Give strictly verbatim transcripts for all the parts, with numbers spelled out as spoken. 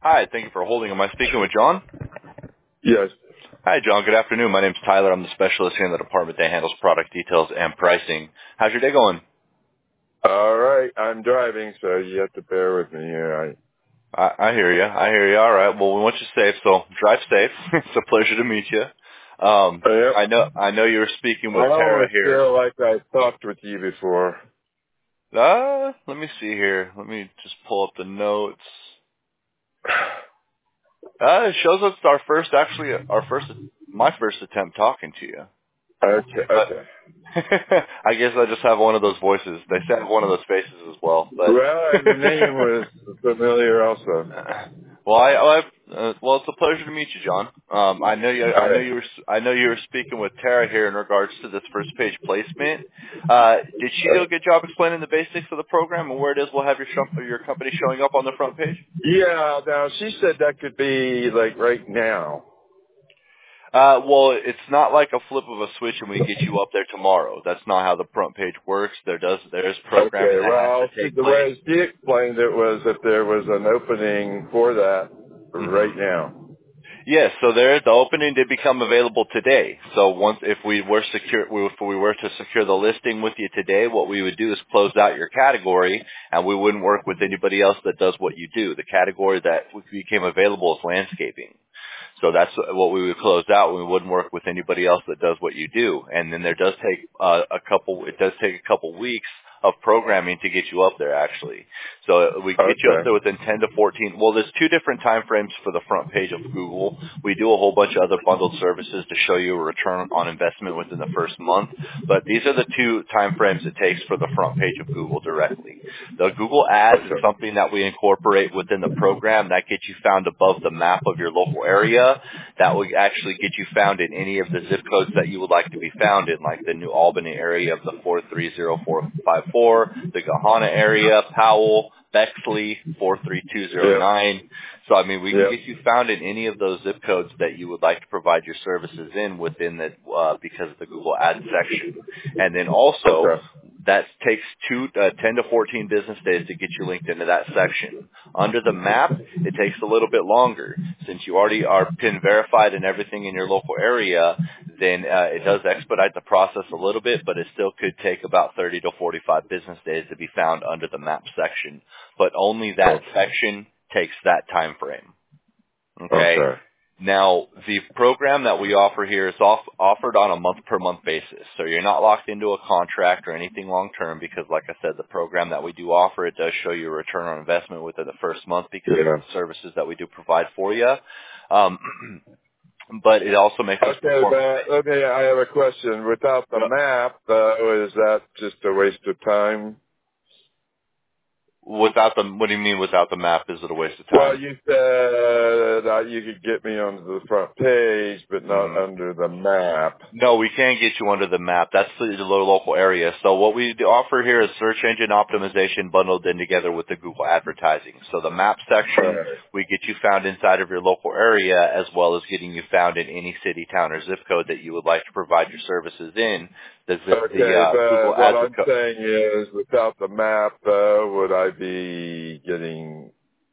Hi, thank you for holding. Am I speaking with John? Yes. Hi, John. Good afternoon. My name's Tyler. I'm the specialist here in the department that handles product details and pricing. How's your day going? All right. I'm driving, so you have to bear with me here. I, I hear you. I hear you. All right. Well, we want you safe, so drive safe. It's a pleasure to meet you. Um, I, yep. I know. I know you were speaking with I Tara almost here. feel like I talked with you before. Uh, let me see here. Let me just pull up the notes. Uh, it shows us our first, actually, our first, my first attempt talking to you. Okay. But Okay. I guess I just have one of those voices. They say I have one of those faces as well. But Well, and the name was familiar also. well, I, I uh, well, it's a pleasure to meet you, John. Um, I know you. All I know right. you were. I know you were speaking with Tara here in regards to this first page placement. Uh, did she do a good job explaining the basics of the program and where it is we'll have your show, your company showing up on the front page? Yeah. Now she said that could be like right now. Uh, well, it's not like a flip of a switch and we get you up there tomorrow. That's not how the front page works. There does there is programming Okay. that has Well, to see, take the place. way she explained it was that there was an opening for that hmm right now. Yes, so there the opening did become available today. So once if we were secure, if we were to secure the listing with you today, what we would do is close out your category, and we wouldn't work with anybody else that does what you do. The category that became available is landscaping. So that's what we would close out. We wouldn't work with anybody else that does what you do. And then there does take uh, a couple. It does take a couple weeks of programming to get you up there, actually. So we get you up Okay. there within ten to fourteen. Well, there's two different time frames for the front page of Google. We do a whole bunch of other bundled services to show you a return on investment within the first month. But these are the two time frames it takes for the front page of Google directly. The Google Ads is Okay. something that we incorporate within the program that gets you found above the map of your local area. That will actually get you found in any of the zip codes that you would like to be found in, like the New Albany area of the four three zero four five four, the Gahanna area, Powell, Bexley, four three two zero Yep. nine. So, I mean, we can Yep. get you found in any of those zip codes that you would like to provide your services in within the, uh, because of the Google Ads section. And then also, Okay. that takes two, uh, ten to fourteen business days to get you linked into that section. Under the map, it takes a little bit longer. Since you already are PIN verified and everything in your local area, then uh, it does expedite the process a little bit, but it still could take about thirty to forty-five business days to be found under the map section. But only that Okay. section takes that time frame. Okay? Okay. Now, the program that we offer here is off, offered on a month-per-month basis. So you're not locked into a contract or anything long-term because, like I said, the program that we do offer, it does show you a return on investment within the first month because of Yeah. the services that we do provide for you. Um, but it also makes us Okay, perform. but let me, I have a question. Without the Yep. map, uh, is that just a waste of time? Without the, what do you mean without the map? Is it a waste of Well, time? you said uh, you could get me onto the front page, but not Mhm. under the map. No, we can get you under the map. That's the the local area. So what we do offer here is search engine optimization bundled in together with the Google advertising. So the map section, Right. we get you found inside of your local area as well as getting you found in any city, town, or zip code that you would like to provide your services in. The, zip, the Okay, uh, Google but what Ads I'm are saying is, without the map, uh, would I be getting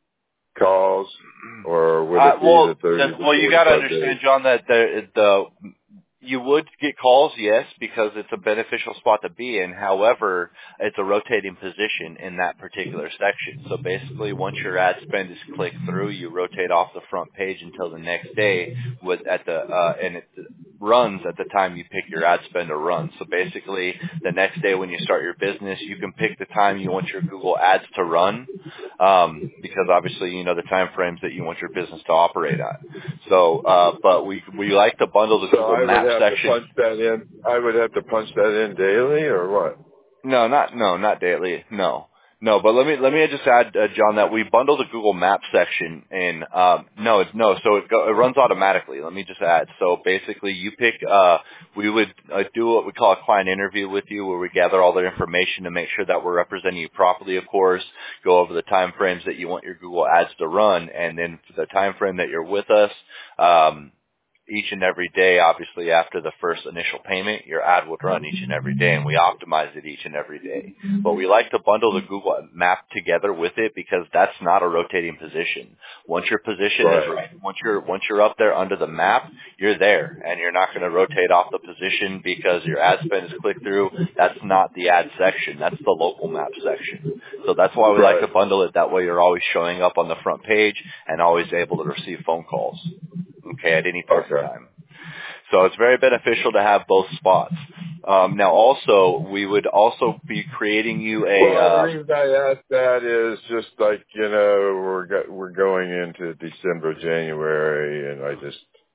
calls, or would Uh, it be the well, thirty the, to well, you got to forty-five days? understand, John, that the, the you would get calls, yes, because it's a beneficial spot to be in. However, it's a rotating position in that particular section. So basically, once your ad spend is clicked through, you rotate off the front page until the next day with at the uh, and it runs at the time you pick your ad spend to run. So basically, the next day when you start your business, you can pick the time you want your Google Ads to run, um, because obviously you know the time frames that you want your business to operate at. So, uh, but we we like to bundle the So Google I would Maps have to section. punch that in. I would have to punch that in daily, or what? No, not no, not daily. No, no. But let me let me just add, uh, John, that we bundle the Google Maps section in. Um, no, it's no. So it go, it runs automatically. Let me just add. So basically, you pick. Uh, we would uh, do what we call a client interview with you, where we gather all their information to make sure that we're representing you properly. Of course, go over the time frames that you want your Google Ads to run, and then for the time frame that you're with us. Um, each and every day. Obviously, after the first initial payment, your ad would run each and every day, and we optimize it each and every day. But we like to bundle the Google map together with it because that's not a rotating position. Once your position Right. is right, once you're once you're up there under the map, you're there, and you're not going to rotate off the position because your ad spend is click through. That's not the ad section. That's the local map section. So that's why we Right. like to bundle it. That way, you're always showing up on the front page and always able to receive phone calls. Okay, at any point Okay. in time. So it's very beneficial to have both spots. Um, now, also, we would also be creating you a. Well, Uh, the reason I ask that is just like, you know, we're go- we're going into December, January, and I just,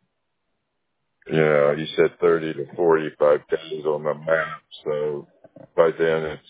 you know, you said thirty to forty-five days on the map, so by then it's,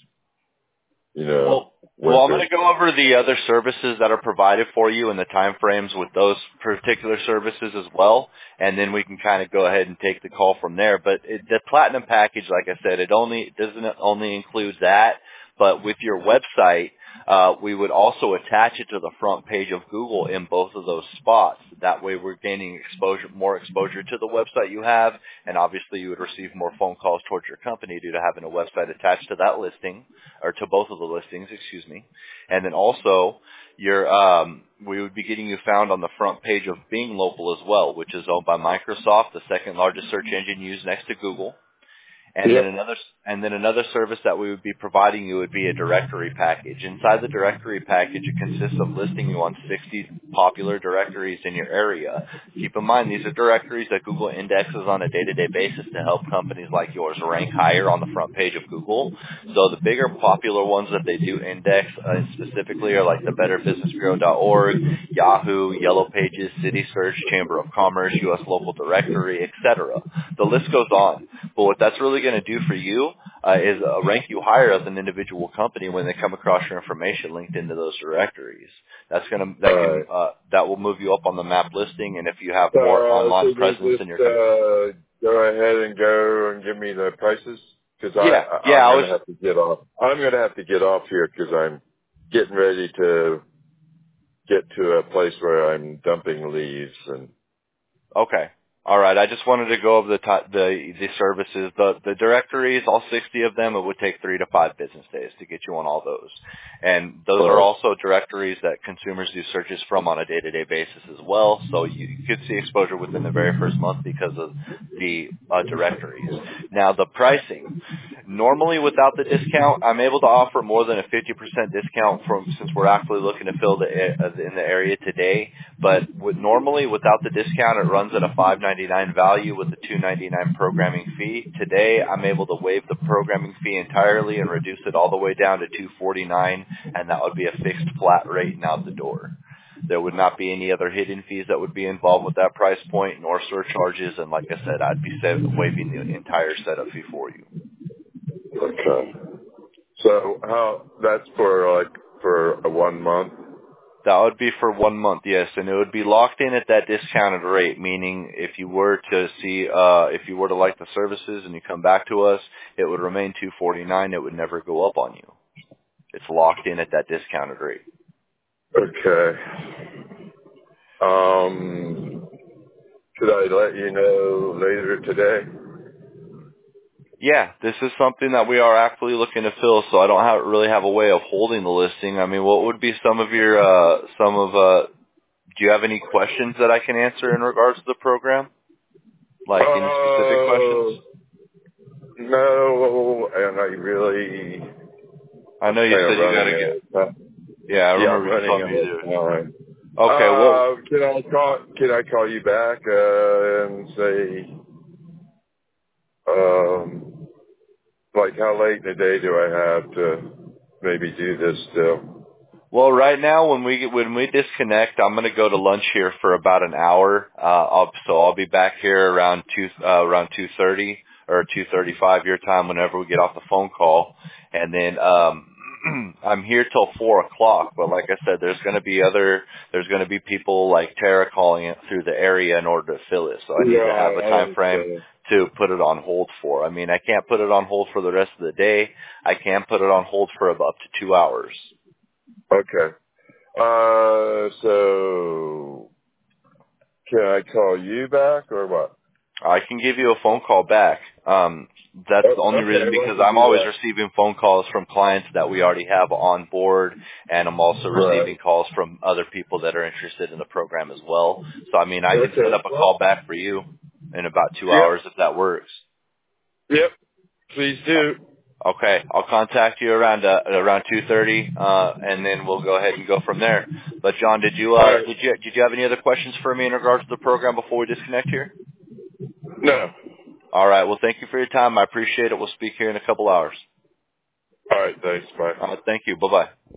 you know, well, well, I'm going winter. to go over the other services that are provided for you and the time frames with those particular services as well, and then we can kind of go ahead and take the call from there. But it, the platinum package, like I said, it only it doesn't only include that, but with your website, uh, we would also attach it to the front page of Google in both of those spots. That way, we're gaining exposure, more exposure to the website you have, and obviously, you would receive more phone calls towards your company due to having a website attached to that listing, or to both of the listings, excuse me. And then also, your um, we would be getting you found on the front page of Bing Local as well, which is owned by Microsoft, the second largest search engine used next to Google. And Yep. then another, and then another service that we would be providing you would be a directory package. Inside the directory package, it consists of listing you on sixty popular directories in your area. Keep in mind, these are directories that Google indexes on a day-to-day basis to help companies like yours rank higher on the front page of Google. So the bigger popular ones that they do index uh, specifically are like the better business bureau dot org, Yahoo, Yellow Pages, City Search, Chamber of Commerce, U S Local Directory, et cetera. The list goes on. But what that's really going to do for you uh, is uh, rank you higher as an individual company when they come across your information linked into those directories. That's going to that All can right. uh, that will move you up on the map listing, and if you have So, more uh, so online you presence just in your company. uh, go ahead and go and give me the prices? Because I, Yeah, I, yeah, I'm I going was to have to get off. I'm going to have to get off here because I'm getting ready to get to a place where I'm dumping leaves. And okay. All right. I just wanted to go over the ti the the services, the the directories, all sixty of them. It would take three to five business days to get you on all those, and those are uh, also directories that consumers do searches from on a day-to-day basis as well. So you could see exposure within the very first month because of the uh, directories. Now the pricing. Normally, without the discount, I'm able to offer more than a fifty percent discount from since we're actually looking to fill the uh, in the area today. But with, normally, without the discount, it runs at a five ninety-nine value with a two ninety-nine programming fee. Today, I'm able to waive the programming fee entirely and reduce it all the way down to two forty-nine, and that would be a fixed flat rate and out the door. There would not be any other hidden fees that would be involved with that price point, nor surcharges. And like I said, I'd be waiving the entire setup fee for you. okay. So how that's for like for a one month? That would be for one month, yes, and it would be locked in at that discounted rate, meaning if you were to see, uh, if you were to like the services and you come back to us, it would remain two forty-nine. It would never go up on you. It's locked in at that discounted rate. Okay. Um, should I let you know later today? Yeah, this is something that we are actively looking to fill, so I don't have, really have a way of holding the listing. I mean, what would be some of your, uh, some of, uh, do you have any questions that I can answer in regards to the program? Like any specific questions? Uh, no, and I really, I I'm know you kind of said you running gotta get, out of time. yeah, I Yeah, I'm remember you running told out me to. of time. Okay, well, Uh, can I call, can I call you back, uh, and say, um, like how late in the day do I have to maybe do this still? well, right now when we when we disconnect, I'm gonna go to lunch here for about an hour. Uh, I'll, so I'll be back here around two uh, around two thirty or two thirty-five your time whenever we get off the phone call, and then um, I'm here till four o'clock. But like I said, there's gonna be other there's gonna be people like Tara calling it through the area in order to fill it. So I need Yeah, to have a I time frame understand. to put it on hold for. I mean, I can't put it on hold for the rest of the day. I can put it on hold for up to two hours. Okay. Uh, so can I call you back or what? I can give you a phone call back. Um, that's the Oh, only okay, reason why because don't you I'm do always that? receiving phone calls from clients that we already have on board, and I'm also Right. receiving calls from other people that are interested in the program as well. So, I mean, I can set Okay. up a call Well, back for you in about two yep. hours if that works. Yep. Please do. Okay, I'll contact you around uh, around two thirty, uh, and then we'll go ahead and go from there. But John, did you All uh, right. did you did you have any other questions for me in regards to the program before we disconnect here? No. All right. Well, thank you for your time. I appreciate it. We'll speak here in a couple hours. All right. Thanks. Bye. Uh, thank you. Bye bye.